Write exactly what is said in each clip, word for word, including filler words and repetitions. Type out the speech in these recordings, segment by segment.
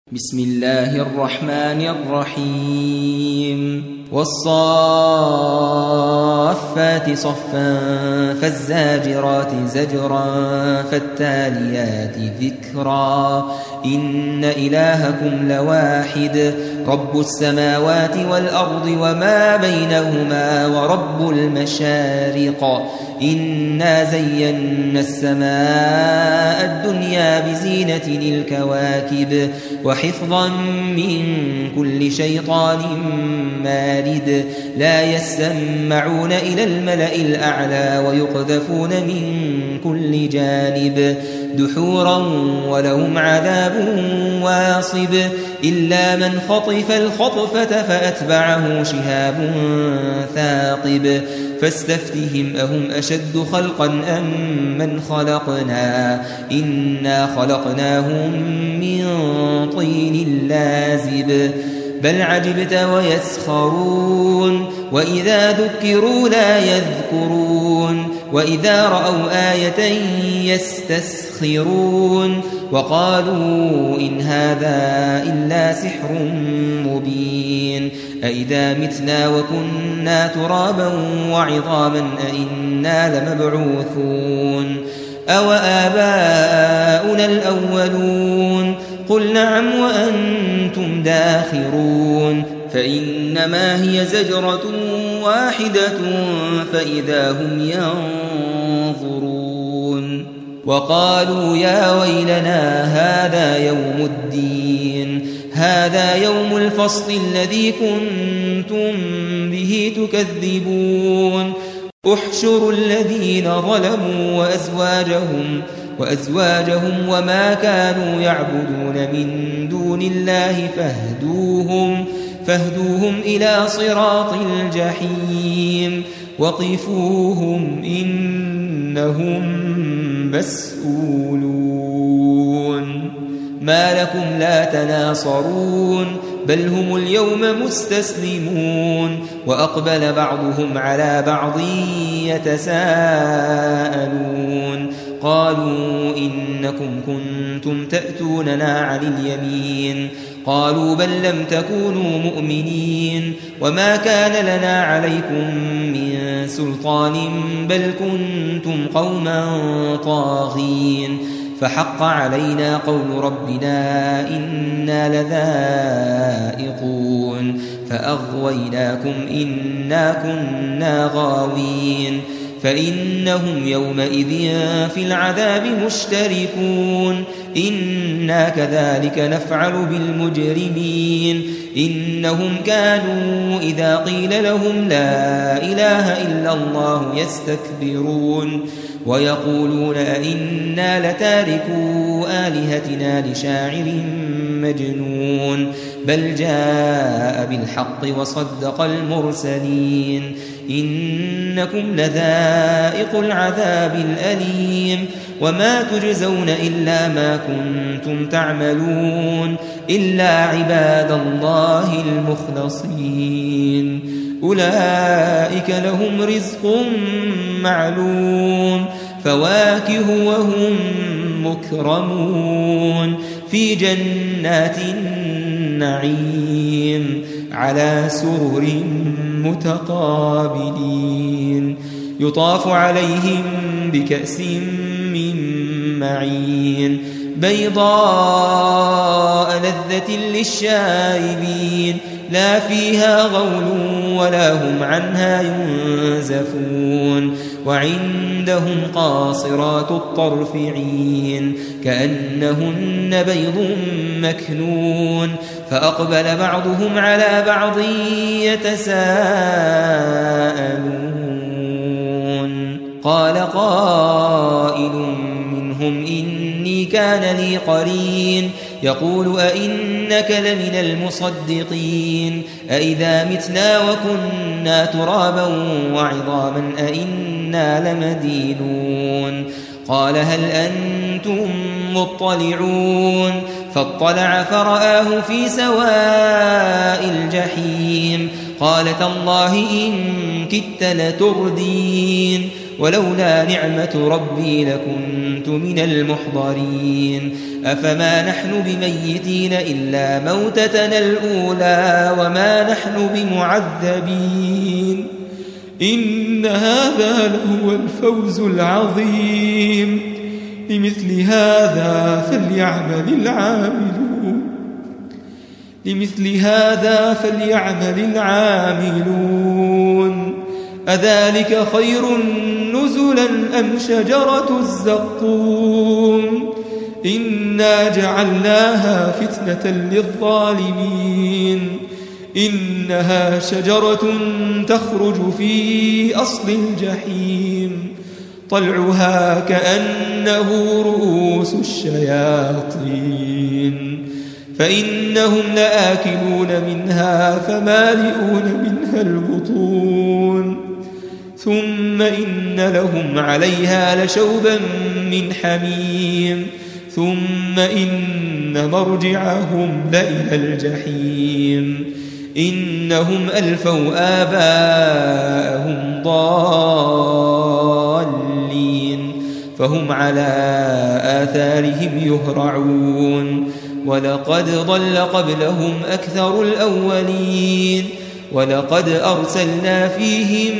بسم الله الرحمن الرحيم والصافات صفا فالزاجرات زجرا فالتاليات ذكرا إن إلهكم لواحد رب السماوات والأرض وما بينهما ورب المشارق إنا زينا السماء الدنيا بزينة الكواكب وحفظا من كل شيطان مارد لا يسمعون إلى الملأ الأعلى ويقذفون من كل جانب دحورا ولهم عذاب واصب إلا من خطف الخطفة فأتبعه شهاب ثاقب فاستفتهم أهم أشد خلقا أم من خلقنا إنا خلقناهم من طين لازب بل عجبت ويسخرون وإذا ذكروا لا يذكرون وإذا رأوا آية يستسخرون وقالوا إن هذا إلا سحر مبين أئذا متنا وكنا ترابا وعظاما أئنا لمبعوثون أو آباؤنا الأولون قل نعم وأنتم داخرون فإنما هي زجرة واحدة فإذا هم ينظرون وقالوا يا ويلنا هذا يوم الدين هذا يوم الفصل الذي كنتم به تكذبون احشروا الذين ظلموا وأزواجهم وأزواجهم وما كانوا يعبدون من دون الله فاهدوهم فاهدوهم إلى صراط الجحيم وقفوهم إنهم مسؤولون ما لكم لا تناصرون بل هم اليوم مستسلمون وأقبل بعضهم على بعض يتساءلون قالوا إنكم كنتم تأتوننا عن اليمين قالوا بل لم تكونوا مؤمنين وما كان لنا عليكم من سلطان بل كنتم قوما طاغين فحق علينا قول ربنا إنا لذائقون فأغويناكم إنا كنا غاوين فإنهم يومئذ في العذاب مشتركون إنا كذلك نفعل بالمجرمين إنهم كانوا إذا قيل لهم لا إله إلا الله يستكبرون ويقولون أئنا لتاركو آلهتنا لشاعر مجنون بل جاء بالحق وصدق المرسلين إنكم لذائق العذاب الأليم وما تجزون إلا ما كنتم تعملون إلا عباد الله المخلصين أولئك لهم رزق معلوم فواكه وهم مكرمون في جنات النعيم على سرر متقابلين يطاف عليهم بكأس من معين بيضاء لذة للشاربين لا فيها غول ولا هم عنها ينزفون وعندهم قاصرات الطرف عين كأنهن بيض مكنون فأقبل بعضهم على بعض يتساءلون قال قائل منهم إني كان لي قرين يقول أئنك لمن المصدقين أئذا متنا وكنا ترابا وعظاما أئنا لمدينون قال هل أنتم مطلعون فاطلع فرآه في سواء الجحيم قال تالله إن كدت لتردين ولولا نعمة ربي لكنت من المحضرين أفما نحن بميتين إلا موتتنا الأولى وما نحن بمعذبين إن هذا لهو الفوز العظيم لمثل هذا فليعمل العاملون لمثل هذا فليعمل العاملون أذلك خير نزلا أم شجرة الزقوم إنا جعلناها فتنة للظالمين إنها شجرة تخرج في أصل الجحيم طلعها كأنه رؤوس الشياطين فإنهم لآكلون منها فمالئون منها البطون ثم إن لهم عليها لشوبا من حميم ثم إن مرجعهم لإلى الجحيم إنهم ألفوا آباءهم ضالين فهم على آثارهم يهرعون ولقد ضل قبلهم أكثر الأولين ولقد أرسلنا فيهم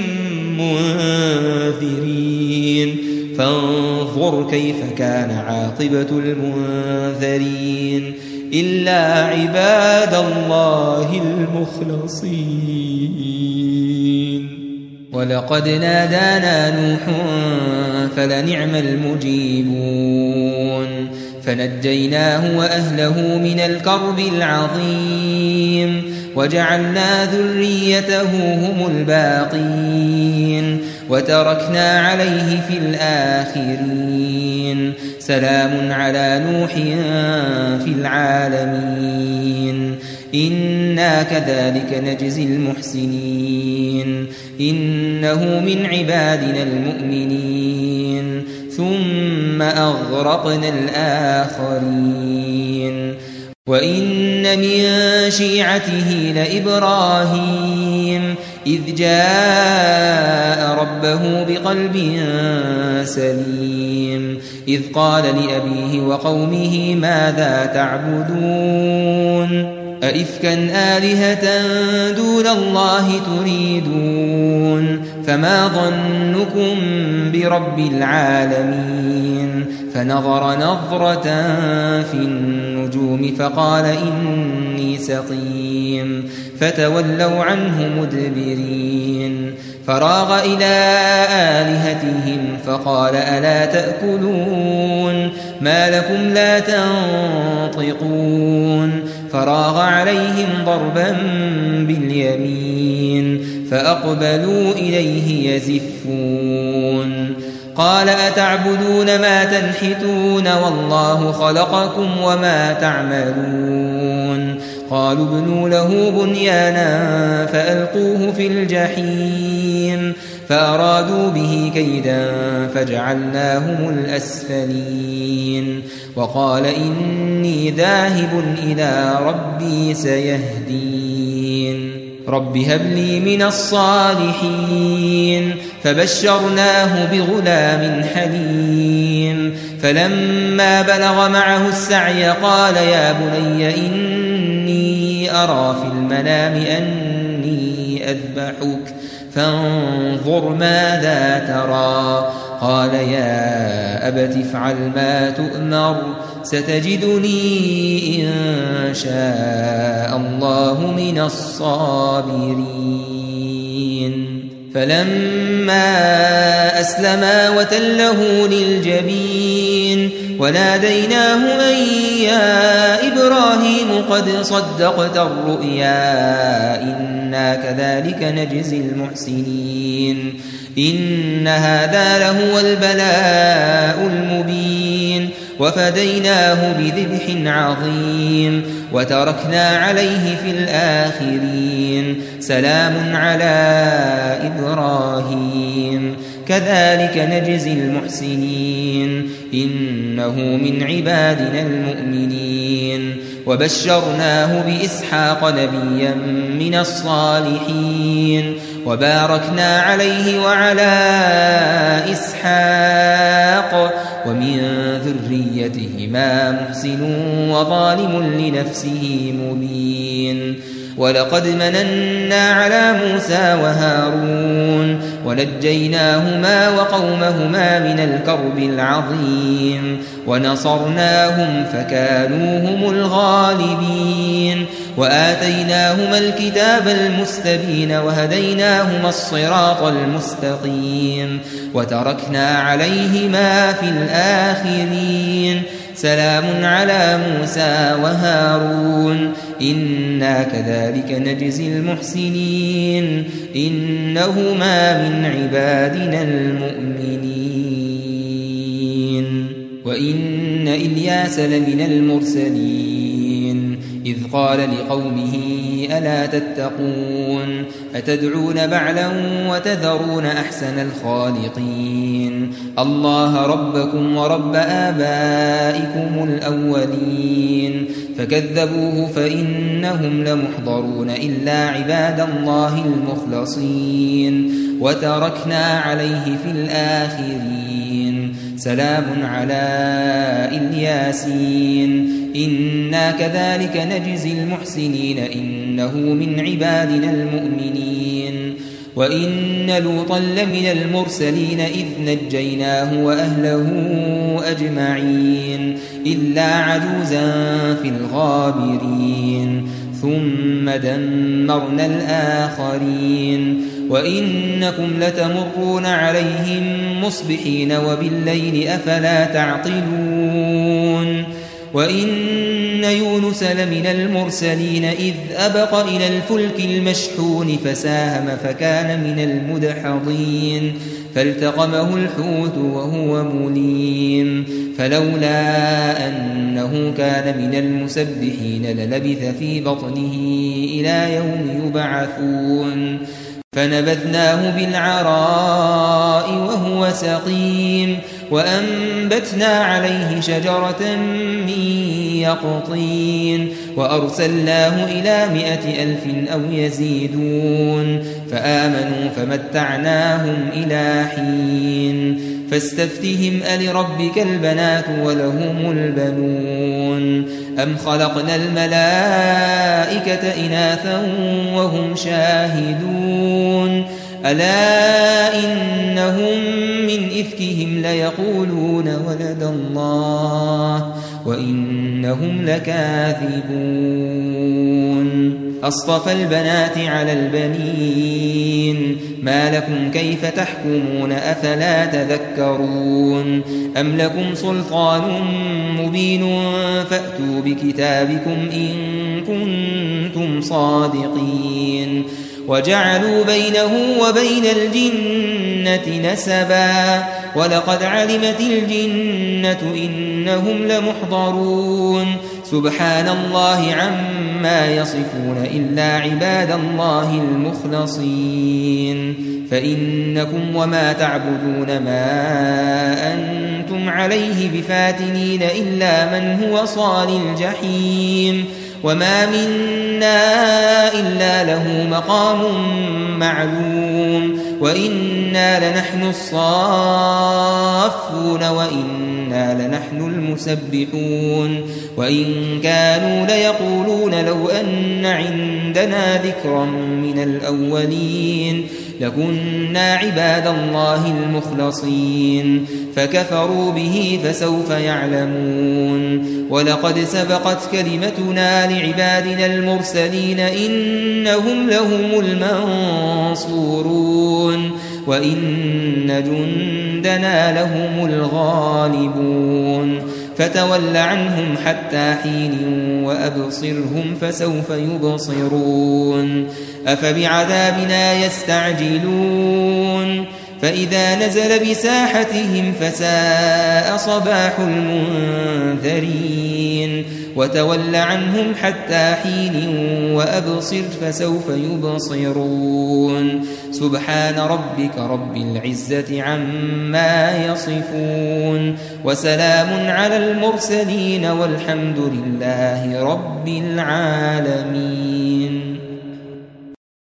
منذرين فانظر كيف كان عاقبة المنذرين إلا عباد الله المخلصين ولقد نادانا نوح فلنعم المجيبون فنجيناه وأهله من الكرب العظيم وجعلنا ذريته هم الباقين وتركنا عليه في الآخرين سلام على نوح في العالمين إنا كذلك نجزي المحسنين إنه من عبادنا المؤمنين ثم أغرقنا الآخرين وإن من شيعته لإبراهيم إذ جاء ربه بقلب سليم إذ قال لأبيه وقومه ماذا تعبدون أئفكا آلهة دون الله تريدون فما ظنكم برب العالمين فنظر نظرة في النجوم فقال إني سقيم فتولوا عنه مدبرين فراغ إلى آلهتهم فقال ألا تأكلون ما لكم لا تنطقون فراغ عليهم ضربا باليمين فأقبلوا إليه يزفون قال أتعبدون ما تنحتون والله خلقكم وما تعملون قالوا ابنوا له بنيانا فألقوه في الجحيم فأرادوا به كيدا فجعلناهم الأسفلين وقال إني ذاهب إلى ربي سيهدين رب هب لي من الصالحين فبشرناه بغلام حليم فلما بلغ معه السعي قال يا بني إني أرى في المنام أني أذبحك فانظر ماذا ترى قال يا أبت افعل ما تؤمر ستجدني إن شاء الله من الصابرين فلما أسلما وتله للجبين وناديناه أن يا إبراهيم قد صدقت الرؤيا إنا كذلك نجزي المحسنين إن هذا لهو البلاء المبين وفديناه بذبح عظيم وتركنا عليه في الآخرين سلام على إبراهيم كذلك نجزي المحسنين إنه من عبادنا المؤمنين وبشرناه بإسحاق نبيا من الصالحين وباركنا عليه وعلى إسحاق ومن ذريتهما محسن وظالم لنفسه مبين ولقد مننا على موسى وهارون ونجيناهما وقومهما من الكرب العظيم ونصرناهم فكانوا هم الغالبين وآتيناهما الكتاب المستبين وهديناهما الصراط المستقيم وتركنا عليهما في الآخرين سلام على موسى وهارون إنا كذلك نجزي المحسنين إنهما من عبادنا المؤمنين وإن إلياس لمن المرسلين إذ قال لقومه ألا تتقون أتدعون بعلا وتذرون أحسن الخالقين الله ربكم ورب آبائكم الأولين فكذبوه فإنهم لمحضرون إلا عباد الله المخلصين وتركنا عليه في الآخرين سلام على الياسين إنا كذلك نجزي المحسنين إنه من عبادنا المؤمنين وإن لوطا لمن المرسلين إذ نجيناه وأهله أجمعين إلا عجوزا في الغابرين ثم دمرنا الآخرين وإنكم لتمرون عليهم مصبحين وبالليل أفلا تعقلون وإن يونس لمن المرسلين إذ أبق إلى الفلك المشحون فساهم فكان من المدحضين فالتقمه الحوت وهو مليم فلولا أنه كان من المسبحين للبث في بطنه إلى يوم يبعثون فنبذناه بالعراء وهو سقيم وأنبتنا عليه شجرة من يقطين وأرسلناه إلى مائة ألف أو يزيدون فآمنوا فمتعناهم إلى حين فاستفتهم ألربك البنات ولهم البنون أم خلقنا الملائكة إناثا وهم شاهدون ألا إنهم من إفكهم ليقولون ولد الله وإنهم لكاذبون أصطفى البنات على البنين ما لكم كيف تحكمون أفلا تذكرون أم لكم سلطان مبين فأتوا بكتابكم إن كنتم صادقين وجعلوا بينه وبين الجنة نسبا ولقد علمت الجنة إنهم لمحضرون سبحان الله عما يصفون إلا عباد الله المخلصين فإنكم وما تعبدون ما أنتم عليه بفاتنين إلا من هو صال الجحيم وما منا إلا له مقام معلوم وإنا لنحن الصافون وإنا لنحن المسبحون وإن كانوا ليقولون لو أن عندنا ذكرا من الأولين لكنا عباد الله المخلصين فكفروا به فسوف يعلمون ولقد سبقت كلمتنا لعبادنا المرسلين إنهم لهم المنصورون وإن جندنا لهم الغالبون فتول عنهم حتى حين وأبصرهم فسوف يبصرون أفبعذابنا يستعجلون فإذا نزل بساحتهم فساء صباح المنذرين وتول عنهم حتى حين وأبصر فسوف يبصرون سبحان ربك رب العزة عما يصفون وسلام على المرسلين والحمد لله رب العالمين.